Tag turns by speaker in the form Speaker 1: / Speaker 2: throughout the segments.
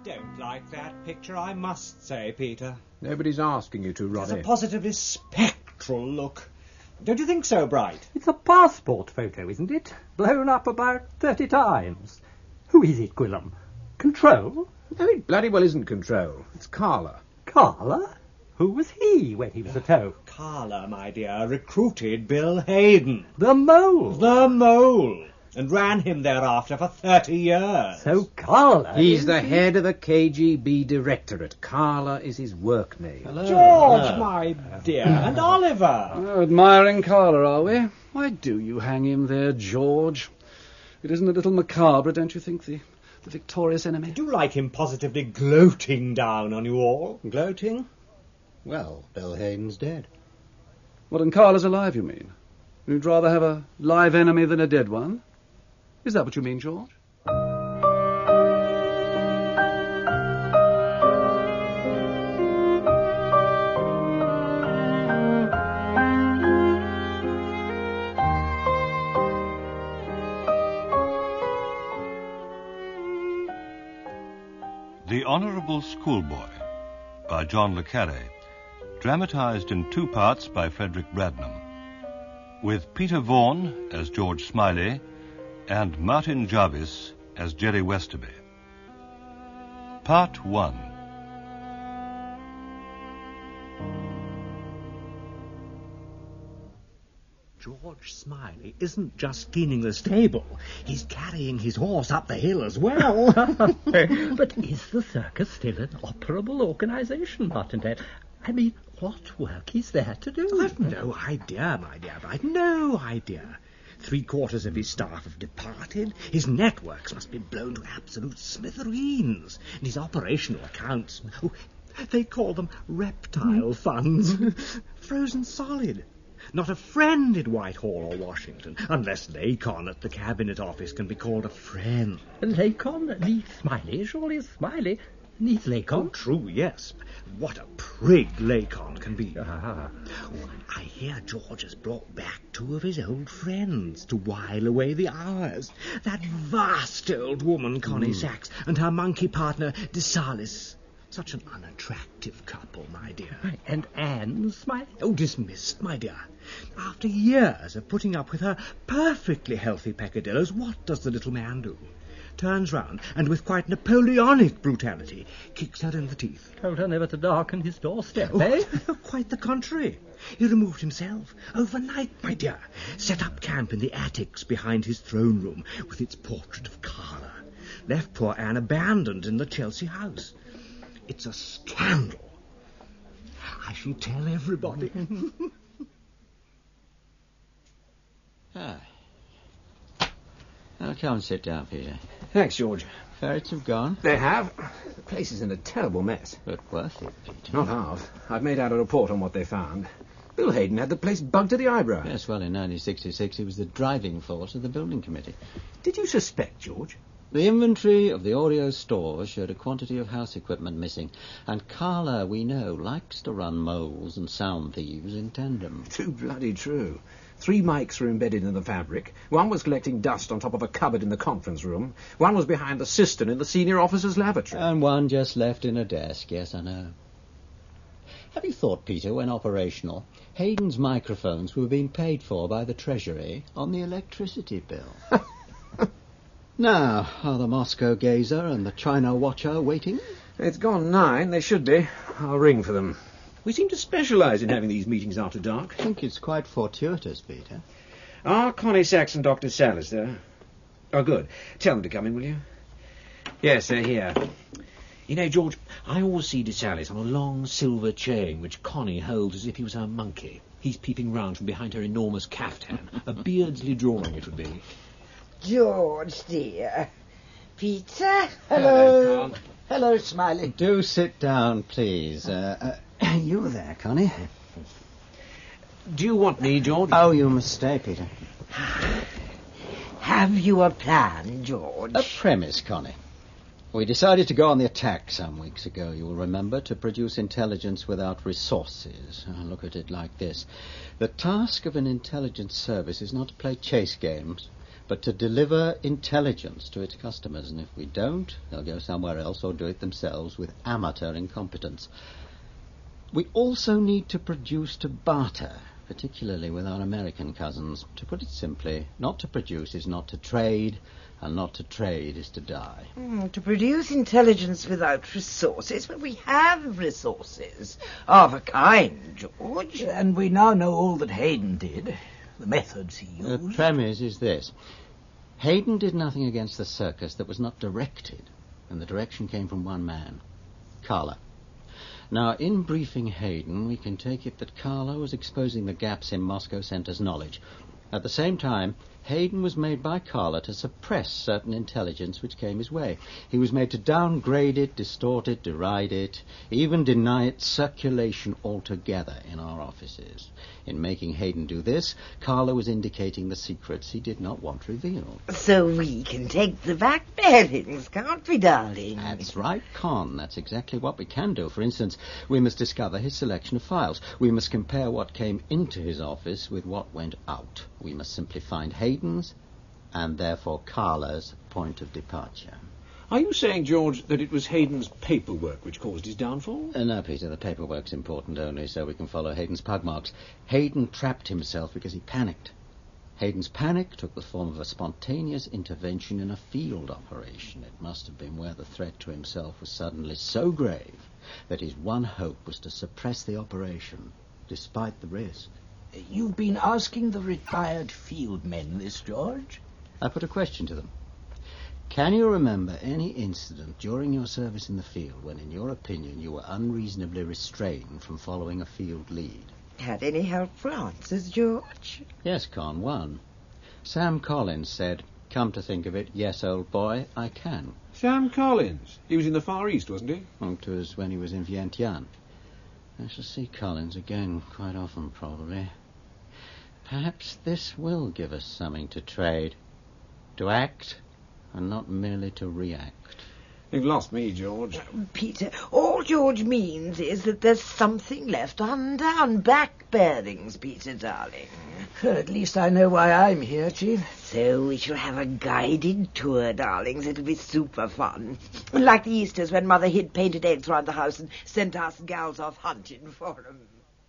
Speaker 1: don't like that picture, I must say, Peter.
Speaker 2: Nobody's asking you to, Roddy.
Speaker 1: It's a positively spectral look. Don't you think so, Bright?
Speaker 3: It's a passport photo, isn't it? Blown up about 30 times. Who is it, Gwilym? Control?
Speaker 2: No, it bloody well isn't Control. It's Carla.
Speaker 3: Carla? Who was he when he was a toe?
Speaker 1: Carla, my dear, recruited Bill Hayden.
Speaker 3: The mole.
Speaker 1: The mole. And ran him thereafter for 30 years.
Speaker 3: So Carla...
Speaker 2: He's the head of the KGB Directorate. Carla is his work name.
Speaker 1: Hello. George, my dear, and Oliver.
Speaker 4: Oh, admiring Carla, are we? Why do you hang him there, George? It isn't a little macabre, don't you think, the victorious enemy?
Speaker 1: I do like him positively gloating down on you all.
Speaker 5: Gloating? Well, Bill Hayden's dead.
Speaker 4: What, and Carla's alive, you mean? You'd rather have a live enemy than a dead one? Is that what you mean, George?
Speaker 6: The Honourable Schoolboy by John le Carré, dramatised in 2 parts by Frederick Bradnam, with Peter Vaughan as George Smiley and Martin Jarvis as Jerry Westerby. Part 1.
Speaker 1: George Smiley isn't just cleaning the stable. He's carrying his horse up the hill as well.
Speaker 3: But is the circus still an operable organisation, Martindale? I mean, what work is there to do?
Speaker 1: I've no idea, my dear Bright, no idea. 3/4 of his staff have departed. His networks must be blown to absolute smithereens. And his operational accounts, they call them reptile funds. Frozen solid. Not a friend in Whitehall or Washington, unless Lacon at the Cabinet Office can be called a friend.
Speaker 3: Lacon needs Smiley. Surely Smiley needs Lacon.
Speaker 1: Oh, true, yes. What a prig Lacon can be.
Speaker 3: Ah.
Speaker 1: I hear George has brought back 2 of his old friends to while away the hours. That vast old woman, Connie Sachs, and her monkey partner, DeSalis. Such an unattractive couple, my dear.
Speaker 3: And Anne Smiley?
Speaker 1: Oh, dismissed, my dear. After years of putting up with her perfectly healthy peccadillos, what does the little man do? Turns round and, with quite Napoleonic brutality, kicks her in the teeth.
Speaker 3: Told her never to darken his doorstep, eh?
Speaker 1: Quite the contrary. He removed himself overnight, my dear. Set up camp in the attics behind his throne room with its portrait of Carla. Left poor Anne abandoned in the Chelsea house. It's a scandal. I shall tell everybody.
Speaker 5: Now, come and sit down, Peter.
Speaker 2: Thanks, George.
Speaker 5: Ferrets have gone.
Speaker 2: They have. The place is in a terrible mess.
Speaker 5: But worth it, Peter.
Speaker 2: Not half. I've made out a report on what they found. Bill Hayden had the place bugged to the eyebrow.
Speaker 5: Yes, well, in 1966 he was the driving force of the building committee.
Speaker 2: Did you suspect, George?
Speaker 5: The inventory of the Oreo stores showed a quantity of house equipment missing, and Carla, we know, likes to run moles and sound thieves in tandem.
Speaker 2: Too bloody true. 3 mics were embedded in the fabric. 1 was collecting dust on top of a cupboard in the conference room. 1 was behind the cistern in the senior officer's lavatory.
Speaker 5: And 1 just left in a desk, yes, I know. Have you thought, Peter, when operational, Hayden's microphones were being paid for by the Treasury on the electricity bill? Now, are the Moscow Gazer and the China Watcher waiting?
Speaker 2: It's gone 9. They should be. I'll ring for them. We seem to specialise in having these meetings after dark.
Speaker 5: I think it's quite fortuitous, Peter.
Speaker 2: Are Connie Sachs and Dr. Salis there? Oh, good. Tell them to come in, will you? Yes, they're here. You know, George, I always see DeSalis on a long silver chain which Connie holds as if he was her monkey. He's peeping round from behind her enormous caftan. A Beardsley drawing it would be.
Speaker 7: George, dear. Peter? Hello. Hello, Smiley.
Speaker 5: Do sit down, please. You there, Connie?
Speaker 2: Do you want me, George?
Speaker 5: Oh, you must stay, Peter.
Speaker 7: Have you a plan, George?
Speaker 5: A premise, Connie. We decided to go on the attack some weeks ago, you will remember, to produce intelligence without resources. Look at it like this. The task of an intelligence service is not to play chase games, but to deliver intelligence to its customers, and if we don't, they'll go somewhere else or do it themselves with amateur incompetence. We also need to produce to barter, particularly with our American cousins. To put it simply, not to produce is not to trade, and not to trade is to die.
Speaker 7: To produce intelligence without resources? Well, we have resources of a kind, George.
Speaker 8: And we now know all that Hayden did, the methods he used.
Speaker 5: The premise is this. Hayden did nothing against the circus that was not directed, and the direction came from one man, Carla. Now, in briefing Hayden, we can take it that Carla was exposing the gaps in Moscow Center's knowledge. At the same time, Hayden was made by Carla to suppress certain intelligence which came his way. He was made to downgrade it, distort it, deride it, even deny its circulation altogether in our offices. In making Hayden do this, Carla was indicating the secrets he did not want revealed.
Speaker 7: So we can take the back bearings, can't we, darling?
Speaker 5: That's right, Con. That's exactly what we can do. For instance, we must discover his selection of files. We must compare what came into his office with what went out. We must simply find Hayden's, and therefore Carla's, point of departure.
Speaker 2: Are you saying, George, that it was Hayden's paperwork which caused his downfall?
Speaker 5: No, Peter, the paperwork's important only so we can follow Hayden's pug marks. Hayden trapped himself because he panicked. Hayden's panic took the form of a spontaneous intervention in a field operation. It must have been where the threat to himself was suddenly so grave that his one hope was to suppress the operation, despite the risk.
Speaker 8: You've been asking the retired field men this, George?
Speaker 5: I put a question to them. Can you remember any incident during your service in the field when, in your opinion, you were unreasonably restrained from following a field lead?
Speaker 7: Had any helpful answers, George?
Speaker 5: Yes, Con, one. Sam Collins said, "Come to think of it, yes, old boy, I can."
Speaker 2: Sam Collins. He was in the Far East, wasn't he?
Speaker 5: It was when he was in Vientiane. I shall see Collins again quite often, probably. Perhaps this will give us something to trade. To act, and not merely to react.
Speaker 2: You've lost me, George.
Speaker 7: Peter, all George means is that there's something left undone. Back bearings, Peter, darling.
Speaker 8: At least I know why I'm here, Chief.
Speaker 7: So we shall have a guided tour, darlings. It'll be super fun. Like the Easters when Mother hid painted eggs round the house and sent us gals off hunting for 'em.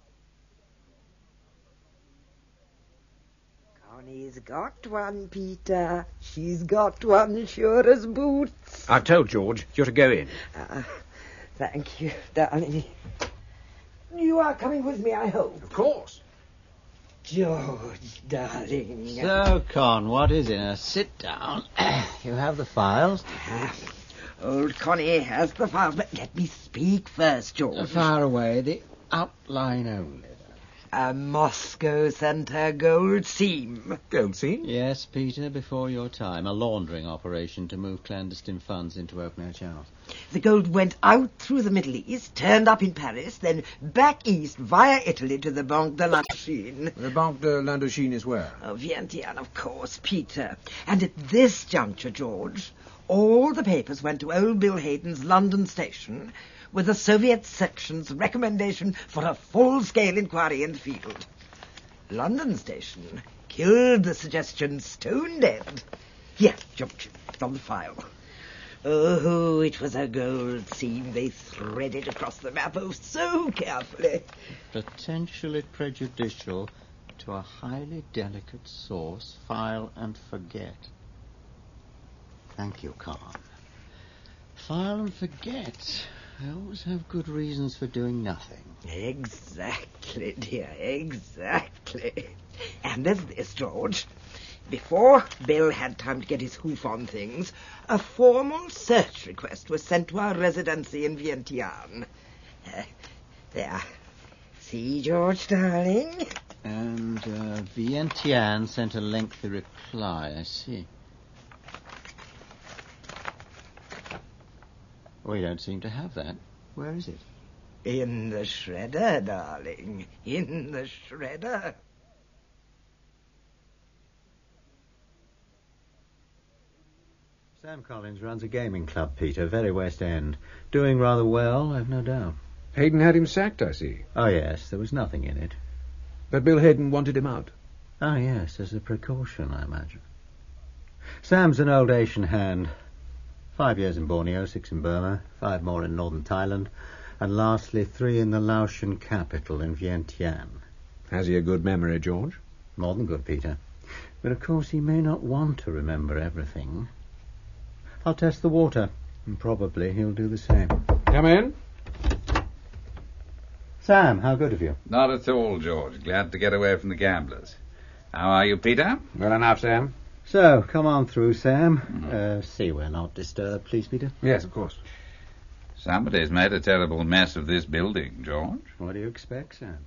Speaker 7: Connie's got one, Peter. She's got one, sure as boots.
Speaker 2: I've told George you're to go in.
Speaker 7: Thank you, darling. You are coming with me, I hope.
Speaker 2: Of course.
Speaker 7: George, darling.
Speaker 5: So, Con, what is it? Sit down. You have the files?
Speaker 7: Old Connie has the files, but let me speak first, George.
Speaker 5: Far away, the outline only.
Speaker 7: A Moscow Center gold seam.
Speaker 2: Gold seam?
Speaker 5: Yes, Peter, before your time. A laundering operation to move clandestine funds into open-air channels.
Speaker 7: The gold went out through the Middle East, turned up in Paris, then back east via Italy to the Banque de l'Indochine.
Speaker 2: The Banque de l'Indochine is where?
Speaker 7: Oh, Vientiane, of course, Peter. And at this juncture, George, all the papers went to old Bill Hayden's London station with the Soviet section's recommendation for a full-scale inquiry in the field. London station killed the suggestion stone dead. Here, George, on the file. Oh, it was a gold seam they threaded across the map, oh, so carefully.
Speaker 5: Potentially prejudicial to a highly delicate source, file and forget. Thank you, Con. File and forget. I always have good reasons for doing nothing.
Speaker 7: Exactly, dear, exactly. And there's this, George. Before Bill had time to get his hoof on things, a formal search request was sent to our residency in Vientiane. There. See, George, darling?
Speaker 5: And Vientiane sent a lengthy reply, I see. We don't seem to have that. Where is it?
Speaker 7: In the shredder, darling. In the shredder.
Speaker 5: Sam Collins runs a gaming club, Peter, very West End. Doing rather well, I've no doubt.
Speaker 2: Hayden had him sacked, I see.
Speaker 5: Oh, yes, there was nothing in it.
Speaker 2: But Bill Hayden wanted him out.
Speaker 5: Oh, yes, as a precaution, I imagine. Sam's an old Asian hand. 5 years in Borneo, 6 in Burma, 5 more in northern Thailand, and lastly 3 in the Laotian capital in Vientiane.
Speaker 2: Has he a good memory, George?
Speaker 5: More than good, Peter. But of course he may not want to remember everything. I'll test the water, and probably he'll do the same.
Speaker 2: Come in.
Speaker 5: Sam, how good of you.
Speaker 9: Not at all, George. Glad to get away from the gamblers. How are you, Peter?
Speaker 2: Well enough, Sam.
Speaker 5: So, come on through, Sam. See we're not disturbed, please, Peter.
Speaker 2: Yes, of course.
Speaker 9: Somebody's made a terrible mess of this building, George.
Speaker 5: What do you expect, Sam?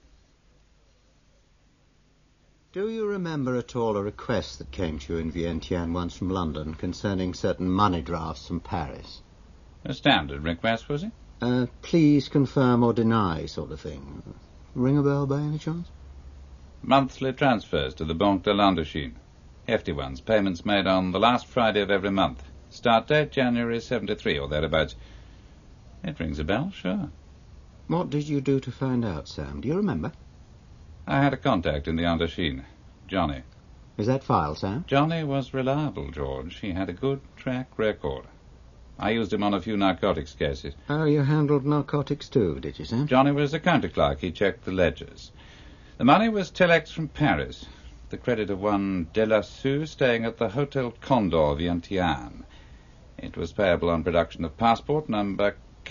Speaker 5: Do you remember at all a request that came to you in Vientiane once from London concerning certain money drafts from Paris?
Speaker 9: A standard request, was it?
Speaker 5: Please confirm or deny sort of thing. Ring a bell by any chance?
Speaker 9: Monthly transfers to the Banque de l'Indochine. Hefty ones, payments made on the last Friday of every month. Start date January 73 or thereabouts. It rings a bell, sure.
Speaker 5: What did you do to find out, Sam? Do you remember?
Speaker 9: I had a contact in the Indochine, Johnny.
Speaker 5: Is that file, Sam?
Speaker 9: Johnny was reliable, George. He had a good track record. I used him on a few narcotics cases.
Speaker 5: Oh, you handled narcotics too, did you, Sam?
Speaker 9: Johnny was a counter clerk. He checked the ledgers. The money was telex from Paris. The credit of one Delassue staying at the Hotel Condor, Vientiane. It was payable on production of passport number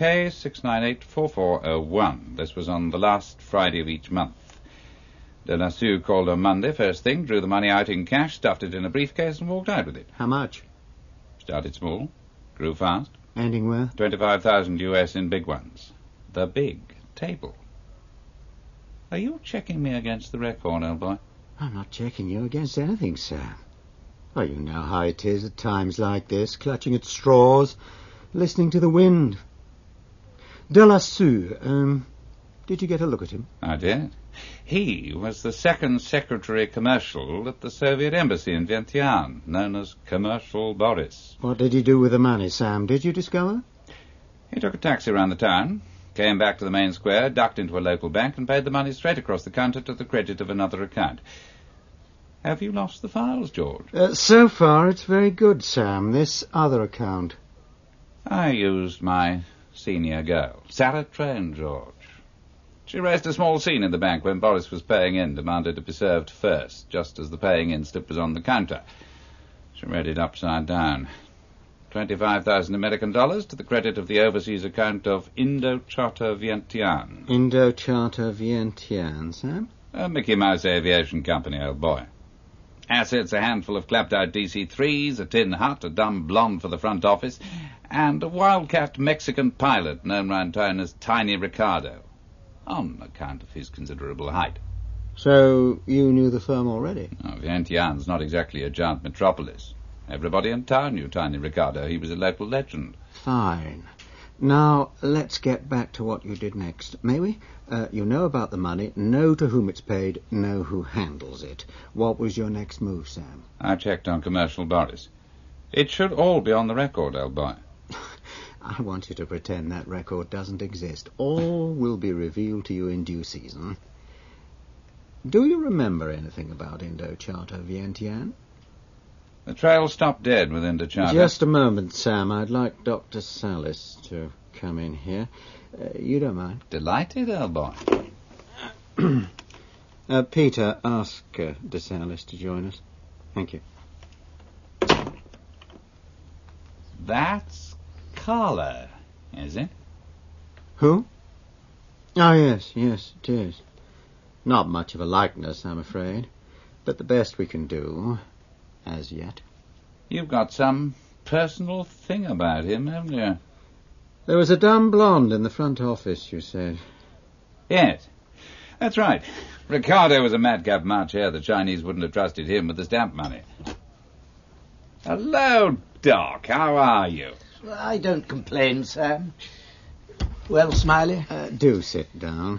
Speaker 9: K6984401. This was on the last Friday of each month. Delassue called on Monday, first thing, drew the money out in cash, stuffed it in a briefcase and walked out with it.
Speaker 5: How much?
Speaker 9: Started small, grew fast.
Speaker 5: Ending where?
Speaker 9: 25,000 US in big ones. The big table. Are you checking me against the record, old boy?
Speaker 5: I'm not checking you against anything, Sam. Well, you know how it is at times like this, clutching at straws, listening to the wind. Delassue, did you get a look at him?
Speaker 9: I did. He was the second secretary commercial at the Soviet embassy in Vientiane, known as Commercial Boris.
Speaker 5: What did he do with the money, Sam? Did you discover?
Speaker 9: He took a taxi around the town, came back to the main square, ducked into a local bank, and paid the money straight across the counter to the credit of another account. Have you lost the files, George?
Speaker 5: So far, it's very good, Sam. This other account.
Speaker 9: I used my senior girl, Sarah Train, George. She raised a small scene in the bank when Boris was paying in, demanded to be served first, just as the paying in slip was on the counter. She read it upside down. 25,000 American dollars to the credit of the overseas account of Indo-Charter Vientiane.
Speaker 5: Indo-Charter Vientiane, Sam?
Speaker 9: A Mickey Mouse Aviation Company, old boy. Assets, a handful of clapped-out DC-3s, a tin hut, a dumb blonde for the front office, and a wildcat Mexican pilot known round town as Tiny Ricardo, on account of his considerable height.
Speaker 5: So you knew the firm already?
Speaker 9: Oh, Vientiane's not exactly a giant metropolis. Everybody in town knew Tiny Ricardo. He was a local legend.
Speaker 5: Fine. Now, let's get back to what you did next. May we? You know about the money, know to whom it's paid, know who handles it. What was your next move, Sam?
Speaker 9: I checked on Commercial Boris. It should all be on the record, old boy.
Speaker 5: I want you to pretend that record doesn't exist. All will be revealed to you in due season. Do you remember anything about Indo-Charter Vientiane?
Speaker 9: The trail stopped dead with Indo-Charter.
Speaker 5: Just a moment, Sam. I'd like Dr. Salis to come in here. You don't mind?
Speaker 9: Delighted, old boy.
Speaker 5: Peter, ask De Salis to join us. Thank you.
Speaker 9: That's Carla, is it?
Speaker 5: Who? Oh, yes, it is. Not much of a likeness, I'm afraid. But the best we can do, as yet.
Speaker 9: You've got some personal thing about him, haven't you?
Speaker 5: There was a dumb blonde in the front office, you said.
Speaker 9: Yes, that's right. Ricardo was a madcap marcher. The Chinese wouldn't have trusted him with the stamp money. Hello, Doc. How are you?
Speaker 8: I don't complain, Sam. Well, Smiley?
Speaker 5: Do sit down.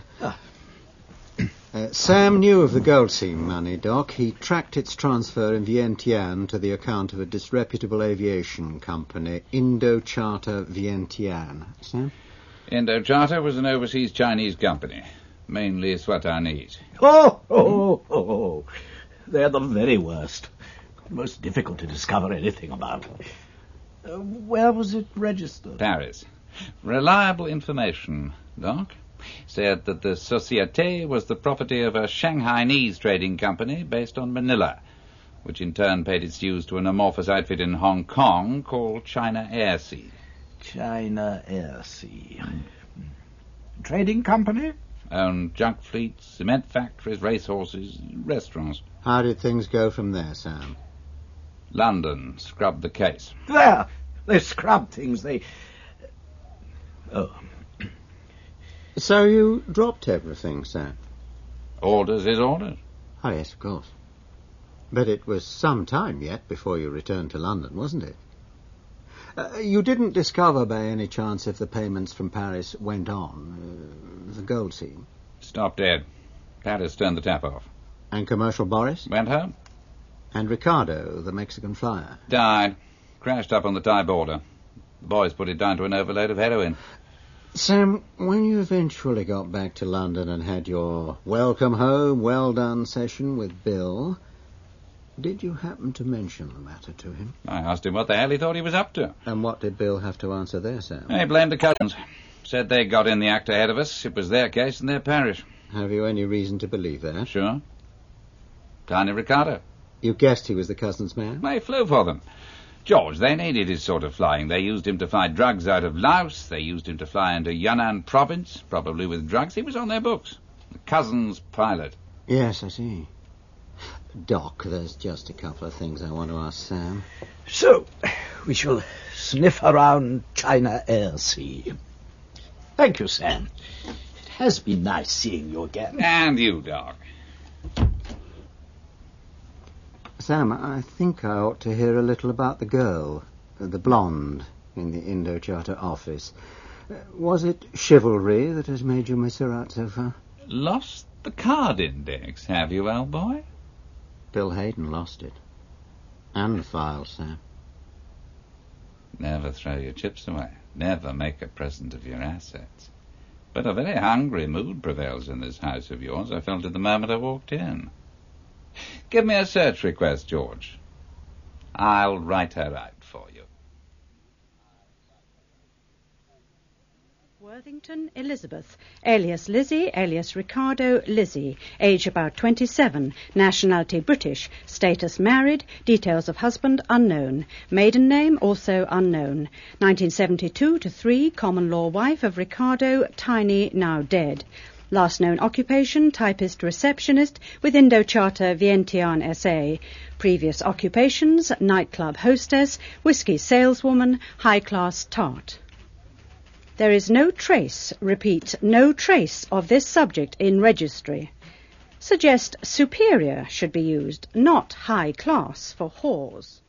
Speaker 5: Sam knew of the gold seam money, Doc. He tracked its transfer in Vientiane to the account of a disreputable aviation company, Indo-Charter Vientiane. Sam?
Speaker 9: Indo-Charter was an overseas Chinese company, mainly Swatanese.
Speaker 8: Oh! They're the very worst. Most difficult to discover anything about. Where was it registered?
Speaker 9: Paris. Reliable information, Doc. Said that the Société was the property of a Shanghainese trading company based on Manila, which in turn paid its dues to an amorphous outfit in Hong Kong called China Airseas.
Speaker 8: China Airseas. Trading company?
Speaker 9: Owned junk fleets, cement factories, racehorses, restaurants.
Speaker 5: How did things go from there, Sam?
Speaker 9: London scrubbed the case.
Speaker 8: There! They scrubbed things, Oh.
Speaker 5: So you dropped everything, Sam?
Speaker 9: Orders is orders.
Speaker 5: Oh, yes, of course. But it was some time yet before you returned to London, wasn't it? You didn't discover by any chance if the payments from Paris went on, the gold scene?
Speaker 9: Stopped dead. Paris turned the tap off.
Speaker 5: And Commercial Boris?
Speaker 9: Went home.
Speaker 5: And Ricardo, the Mexican flyer?
Speaker 9: Died. Crashed up on the Thai border. The boys put it down to an overload of heroin.
Speaker 5: Sam, when you eventually got back to London and had your welcome home, well done session with Bill, did you happen to mention the matter to him?
Speaker 9: I asked him what the hell he thought he was up to.
Speaker 5: And what did Bill have to answer there, Sam?
Speaker 9: He blamed the cousins. Said they got in the act ahead of us. It was their case and their parish.
Speaker 5: Have you any reason to believe that?
Speaker 9: Sure. Tiny Ricardo.
Speaker 5: You guessed he was the cousin's man?
Speaker 9: They flew for them. George, they needed his sort of flying. They used him to fly drugs out of Laos. They used him to fly into Yunnan province, probably with drugs. He was on their books. The cousin's pilot.
Speaker 5: Yes, I see. Doc, there's just a couple of things I want to ask Sam.
Speaker 8: So, we shall sniff around China Airseas. Thank you, Sam. It has been nice seeing you again.
Speaker 9: And you, Doc.
Speaker 5: Sam, I think I ought to hear a little about the girl, the blonde, in the Indo-Charter office. Was it chivalry that has made you miss her out so far?
Speaker 9: Lost the card index, have you, old boy?
Speaker 5: Bill Hayden lost it. And the files, Sam.
Speaker 9: Never throw your chips away. Never make a present of your assets. But a very hungry mood prevails in this house of yours. I felt it the moment I walked in. Give me a search request, George. I'll write her out for you.
Speaker 10: Worthington Elizabeth, alias Lizzie, alias Ricardo Lizzie, age about 27, nationality British, status married, details of husband unknown, maiden name also unknown, 1972-3, common law wife of Ricardo, Tiny, now dead. Last known occupation, typist receptionist with Indo-Charter Vientiane SA. Previous occupations, nightclub hostess, whiskey saleswoman, high-class tart. There is no trace, repeat, no trace of this subject in registry. Suggest superior should be used, not high class for whores.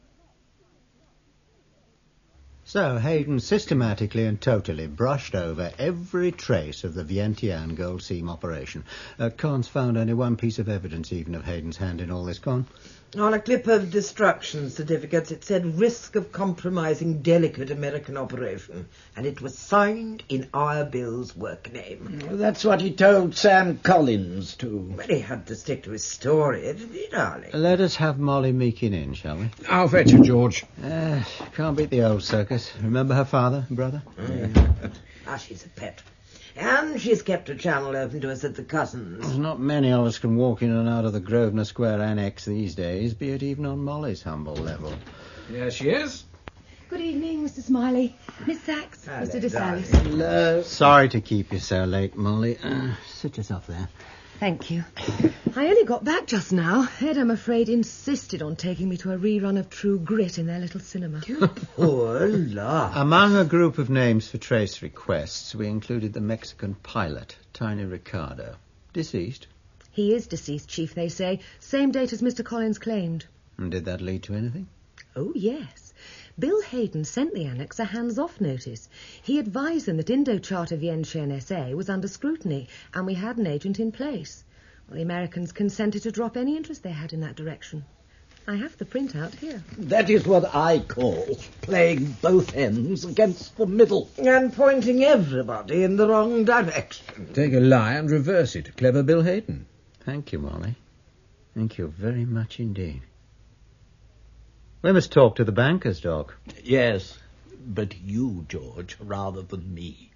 Speaker 5: So Hayden systematically and totally brushed over every trace of the Vientiane gold seam operation. Con's found only one piece of evidence even of Hayden's hand in all this, Con.
Speaker 7: On a clip of destruction certificates, it said risk of compromising delicate American operation, and it was signed in our Bill's work name.
Speaker 8: That's what he told Sam Collins to.
Speaker 7: Well, he had to stick to his story, didn't he, darling?
Speaker 5: Let us have Molly Meakin in, shall we?
Speaker 2: I'll fetch her, George.
Speaker 5: Can't beat the old circus. Remember her father, brother?
Speaker 7: She's a pet. And she's kept a channel open to us at the Cousins.
Speaker 5: There's not many of us can walk in and out of the Grosvenor Square Annex these days, be it even on Molly's humble level.
Speaker 2: Here she is.
Speaker 11: Good evening, Mr. Smiley. Miss Sachs,
Speaker 7: Hello,
Speaker 11: Mr. DeSalis.
Speaker 5: Hello. Sorry to keep you so late, Molly. Sit yourself there.
Speaker 11: Thank you. I only got back just now. Ed, I'm afraid, insisted on taking me to a rerun of True Grit in their little cinema.
Speaker 7: Poor love.
Speaker 5: Among a group of names for trace requests, we included the Mexican pilot, Tiny Ricardo. Deceased.
Speaker 11: He is deceased, Chief, they say. Same date as Mr. Collins claimed.
Speaker 5: And did that lead to anything?
Speaker 11: Oh, yes. Bill Hayden sent the annex a hands-off notice. He advised them that Indo-Charter Vientiane SA was under scrutiny, and we had an agent in place. Well, the Americans consented to drop any interest they had in that direction. I have the printout here.
Speaker 8: That is what I call playing both ends against the middle.
Speaker 7: And pointing everybody in the wrong direction.
Speaker 2: Take a lie and reverse it. Clever Bill Hayden.
Speaker 5: Thank you, Molly. Thank you very much indeed. We must talk to the bankers, Doc.
Speaker 8: Yes, but you, George, rather than me.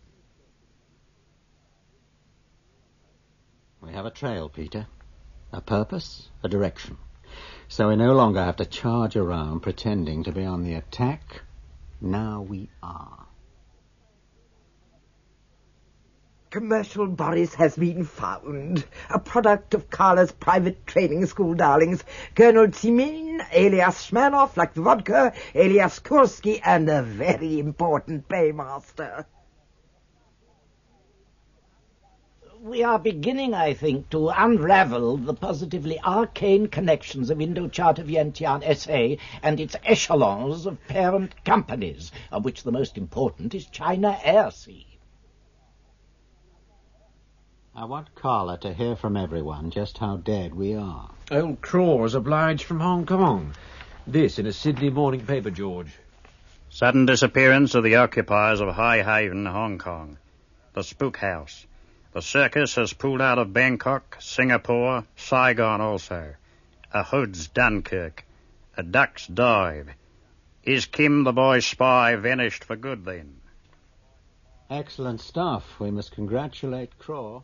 Speaker 5: We have a trail, Peter. A purpose, a direction. So we no longer have to charge around pretending to be on the attack. Now we are.
Speaker 7: Commercial Boris has been found. A product of Carla's private training school darlings. Colonel Tsimin, alias Shmanov, like the vodka, alias Kursky, and a very important paymaster.
Speaker 8: We are beginning, I think, to unravel the positively arcane connections of Indo-Charter Vientiane S.A. and its echelons of parent companies, of which the most important is China Airseas.
Speaker 5: I want Carla to hear from everyone just how dead we are.
Speaker 2: Old Craw's obliged from Hong Kong. This in a Sydney morning paper, George.
Speaker 12: Sudden disappearance of the occupiers of High Haven, Hong Kong. The Spook House. The circus has pulled out of Bangkok, Singapore, Saigon also. A Hood's Dunkirk. A Duck's Dive. Is Kim the boy spy vanished for good then?
Speaker 5: Excellent stuff. We must congratulate Craw.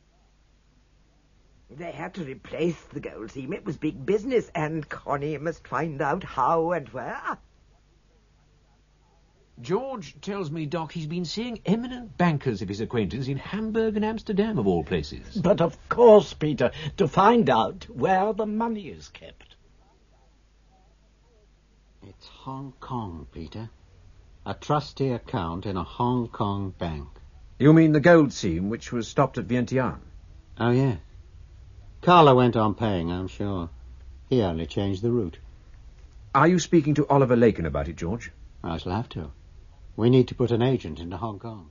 Speaker 7: They had to replace the gold seam. It was big business, and Connie must find out how and where.
Speaker 2: George tells me, Doc, he's been seeing eminent bankers of his acquaintance in Hamburg and Amsterdam, of all places.
Speaker 8: But of course, Peter, to find out where the money is kept.
Speaker 5: It's Hong Kong, Peter. A trustee account in a Hong Kong bank.
Speaker 2: You mean the gold seam which was stopped at Vientiane?
Speaker 5: Oh, yeah. Carla went on paying, I'm sure. He only changed the route.
Speaker 2: Are you speaking to Oliver Lakin about it, George?
Speaker 5: I shall have to. We need to put an agent into Hong Kong.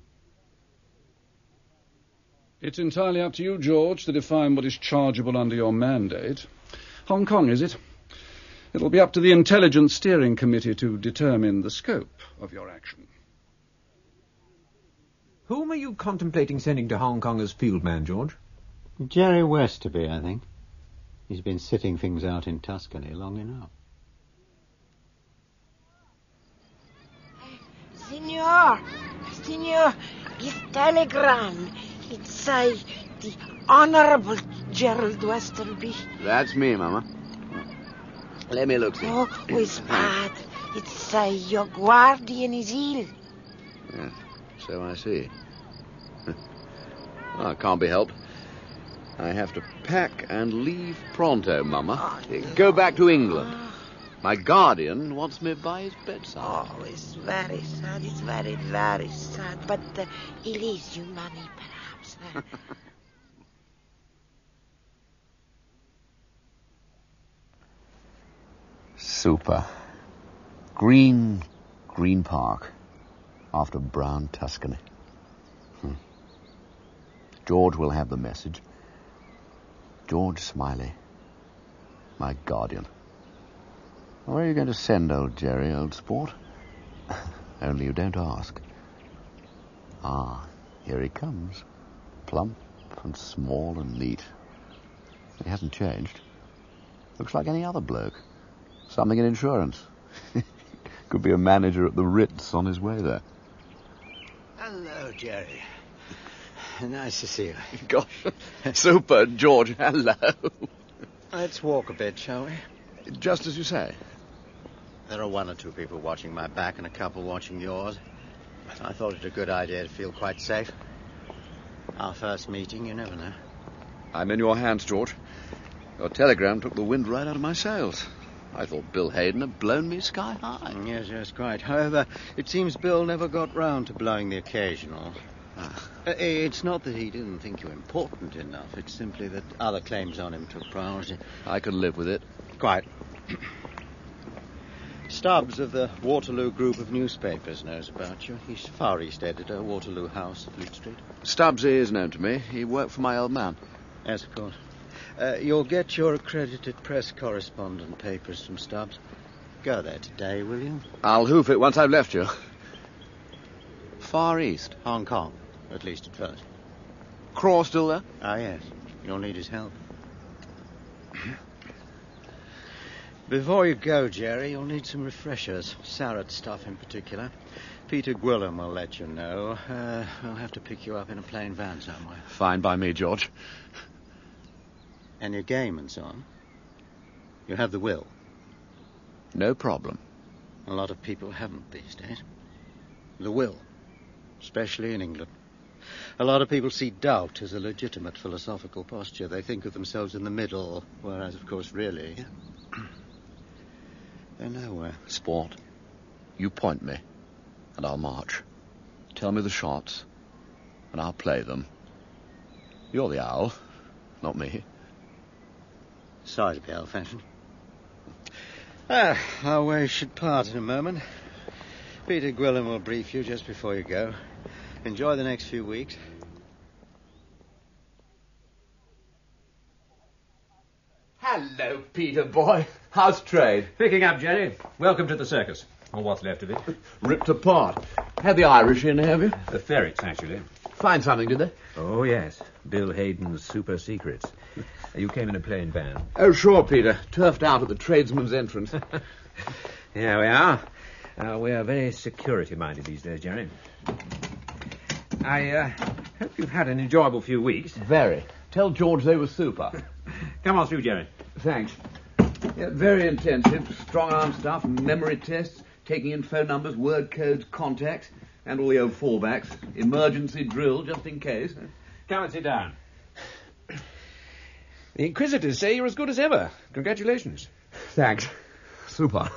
Speaker 4: It's entirely up to you, George, to define what is chargeable under your mandate. Hong Kong, is it? It'll be up to the Intelligence Steering Committee to determine the scope of your action.
Speaker 2: Whom are you contemplating sending to Hong Kong as field man, George?
Speaker 5: Jerry Westerby, I think. He's been sitting things out in Tuscany long enough.
Speaker 13: Signor, his telegram. It say the Honorable Gerald Westerby.
Speaker 14: That's me, Mama. Let me look, see.
Speaker 13: Oh, it's bad. It say your guardian is ill.
Speaker 14: Yes, so I see. Well, it can't be helped. I have to pack and leave pronto, Mama. Go back to England. My guardian wants me by his bedside.
Speaker 13: Oh, it's very sad. It's very, very sad. But he leaves you money, perhaps.
Speaker 14: Super. Green Park. After brown Tuscany. George will have the message. George Smiley. My guardian. Where are you going to send old Jerry, old sport? Only you don't ask. Ah, here he comes. Plump and small and neat. He hasn't changed. Looks like any other bloke. Something in insurance. Could be a manager at the Ritz on his way there.
Speaker 5: Hello, Jerry. Nice to see you.
Speaker 14: Gosh, super, George. Hello.
Speaker 5: Let's walk a bit, shall we?
Speaker 14: Just as you say.
Speaker 5: There are one or two people watching my back and a couple watching yours. I thought it a good idea to feel quite safe. Our first meeting, you never know.
Speaker 14: I'm in your hands, George. Your telegram took the wind right out of my sails. I thought Bill Hayden had blown me sky high.
Speaker 5: Yes, quite. However, it seems Bill never got round to blowing the occasional. It's not that he didn't think you important enough. It's simply that other claims on him took priority.
Speaker 14: I could live with it.
Speaker 5: Quite. Stubbs of the Waterloo group of newspapers knows about you. He's Far East editor, Waterloo House, Fleet Street.
Speaker 14: Stubbs is known to me. He worked for my old man.
Speaker 5: Yes, of course. You'll get your accredited press correspondent papers from Stubbs. Go there today, will you?
Speaker 14: I'll hoof it once I've left you. Far East?
Speaker 5: Hong Kong, at least at first.
Speaker 14: Craw still there?
Speaker 5: Ah, yes. You'll need his help. Before you go, Jerry, you'll need some refreshers. Sarret stuff in particular. Peter Gwilym will let you know. We'll have to pick you up in a plain van somewhere.
Speaker 14: Fine by me, George.
Speaker 5: And your game and so on. You have the will.
Speaker 14: No problem.
Speaker 5: A lot of people haven't these days. The will. Especially in England. A lot of people see doubt as a legitimate philosophical posture. They think of themselves in the middle, whereas, of course, really, they're nowhere.
Speaker 14: Sport, you point me, and I'll march. Tell me the shots, and I'll play them. You're the owl, not me.
Speaker 5: Sorry to be old-fashioned. Our ways should part in a moment. Peter Gwilym will brief you just before you go. Enjoy the next few weeks.
Speaker 2: Hello, Peter, boy. How's trade? Picking up, Jerry. Welcome to the circus. Or what's left of it.
Speaker 15: Ripped apart. Had the Irish in, have you?
Speaker 2: The ferrets, actually.
Speaker 15: Find something, did they?
Speaker 2: Oh, yes. Bill Hayden's super secrets. You came in a plain van.
Speaker 15: Oh, sure, Peter. Turfed out at the tradesman's entrance.
Speaker 2: Here we are. We are very security-minded these days, Jerry. I hope you've had an enjoyable few weeks.
Speaker 15: Very. Tell George they were super.
Speaker 2: Come on through, Jerry.
Speaker 15: Thanks. Yeah, very intensive. Strong-arm stuff, memory tests, taking in phone numbers, word codes, contacts, and all the old fallbacks. Emergency drill, just in case.
Speaker 2: Come and sit down. The Inquisitors say you're as good as ever. Congratulations.
Speaker 15: Thanks. Super.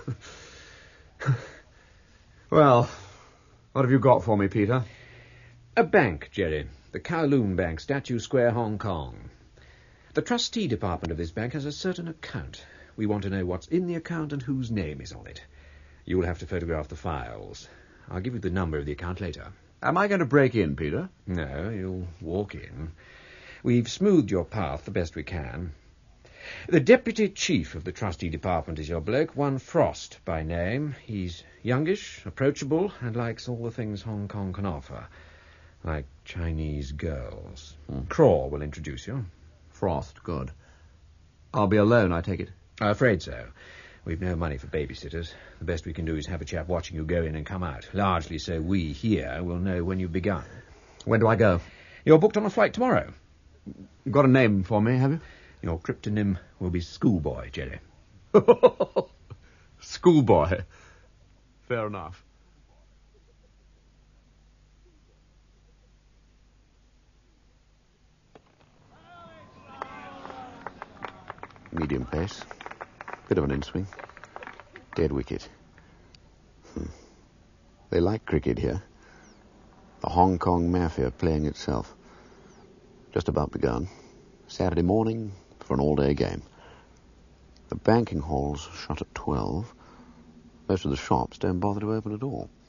Speaker 15: Well, what have you got for me, Peter?
Speaker 2: A bank, Jerry. The Kowloon Bank, Statue Square, Hong Kong. The trustee department of this bank has a certain account. We want to know what's in the account and whose name is on it. You'll have to photograph the files. I'll give you the number of the account later.
Speaker 15: Am I going to break in, Peter?
Speaker 2: No, you'll walk in. We've smoothed your path the best we can. The deputy chief of the trustee department is your bloke, one Frost by name. He's youngish, approachable, and likes all the things Hong Kong can offer. Like Chinese girls. Craw will introduce you.
Speaker 15: Frost, good. I'll be alone, I take it?
Speaker 2: I'm afraid so. We've no money for babysitters. The best we can do is have a chap watching you go in and come out, largely so we here will know when you've begun.
Speaker 15: When do I go?
Speaker 2: You're booked on a flight tomorrow.
Speaker 15: Got a name for me, have you?
Speaker 2: Your cryptonym will be Schoolboy, Jerry.
Speaker 15: Schoolboy. Fair enough.
Speaker 14: Medium pace. Bit of an in-swing. Dead wicket. They like cricket here. The Hong Kong Mafia playing itself. Just about begun. Saturday morning for an all-day game. The banking halls shut at 12. Most of the shops don't bother to open at all.